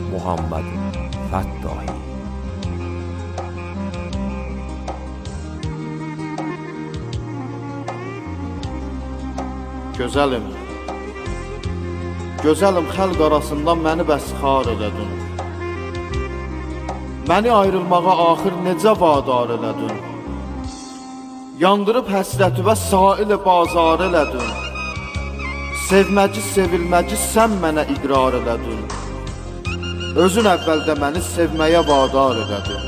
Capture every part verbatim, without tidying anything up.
Muhammed Fəttahi. Gözəlim, gözəlim xəlq arasından məni bəsxar elədin. Məni ayrılmağa axır necə vadar elədin. Yandırıb həsrətivə sail bazar elədin. Sevməci, sevilməci sən mənə iqrar elədin. Özün əvvəldə məni sevməyə vadar elədin.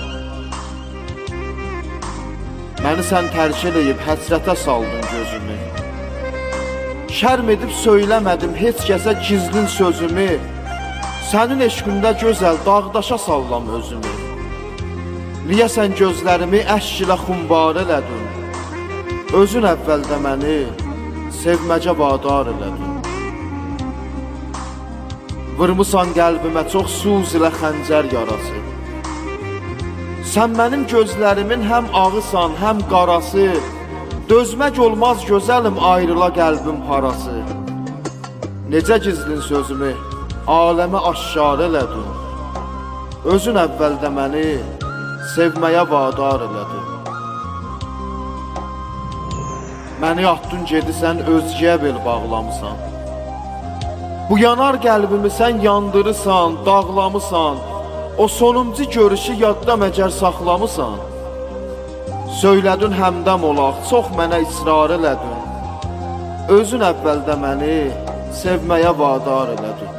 Məni sən tərk eləyib həsrətə saldın gözümü. Şərm edib söyləmədim heç kəsə gizlin sözümü. Sənin eşqində gözəl dağdaşa sallam özümü. Niyə sən gözlərimi əşq ilə xumbar elədin? Özün əvvəldə məni sevməcə vadar elədin. Vırmısan qəlbimə çox suz ilə xəncər yarası. Sən mənim gözlərimin həm ağısan, həm qarası. Dözmək olmaz gözəlim ayrıla qəlbim parası. Necə gizlin sözümü aləmə aşkar elədin. Özün əvvəldə məni sevməyə vadar elədin. Məni atdın gedisən özgəyə bel bağlamısan. Bu yanar qəlbimi sən yandırırsan, dağlamısan. O sonuncu görüşü yadda məcər saxlamısan. Söylədin həmdəm olaq, çox mənə israr elədin. Özün əvvəldə məni sevməyə vadar elədin.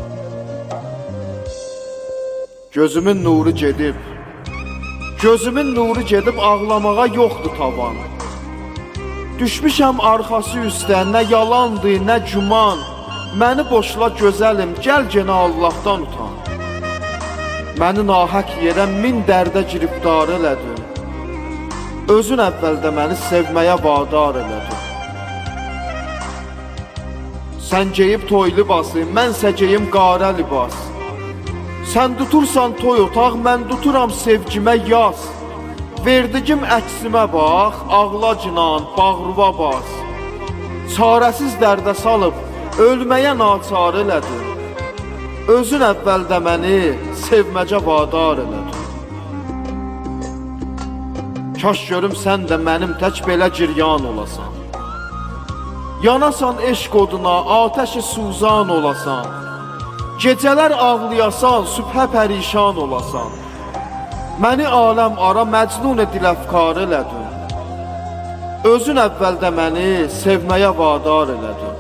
Gözümün nuru gedib, gözümün nuru gedib ağlamağa yoxdur tavan. Düşmüşəm arxası üstə, nə yalandı, nə güman. Məni boşla gözəlim, gəl genə Allahdan utan. Məni nahaq yerə min dərdə giribdar elədin. Özün əvvəldə məni sevməyə vadar elədin. Sən geyib toy libası, mənsə geyim qarə libas. Sən tutursan toy otaq, mən tuturam sevgimə yaz. Verdigim əksimə bax, ağla cinan, bağrıva bas. Çarəsiz dərdə salıb, ölməyə naçar elədin. Özün əvvəldə məni sevməcə vadar elədin. Kaş görüm sən də mənim tək belə giryan olasan. Yanasan eşq oduna, atəşi suzan olasan. Gecələr ağlayasan, sübhə pərişan olasan. Məni aləm ara məcnun diləfkar elədin. Özün əvvəldə məni sevməyə vadar elədin.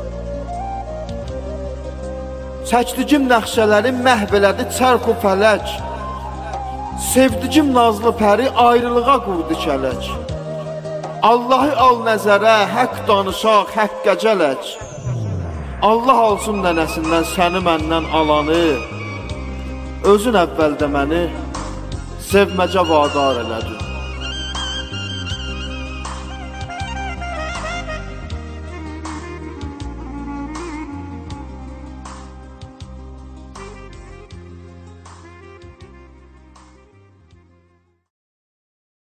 Çəkdigim nəxşələrim məhv elədi çərq u fələk. Sevdigim nazlı pəri ayrılığa qurdu kələk. Allahı al nəzərə, haqq danışaq, həqqə gələk. Allah alsın nənəsindən səni məndən alanı. Özün əvvəldə məni sevməcə vadar elədin.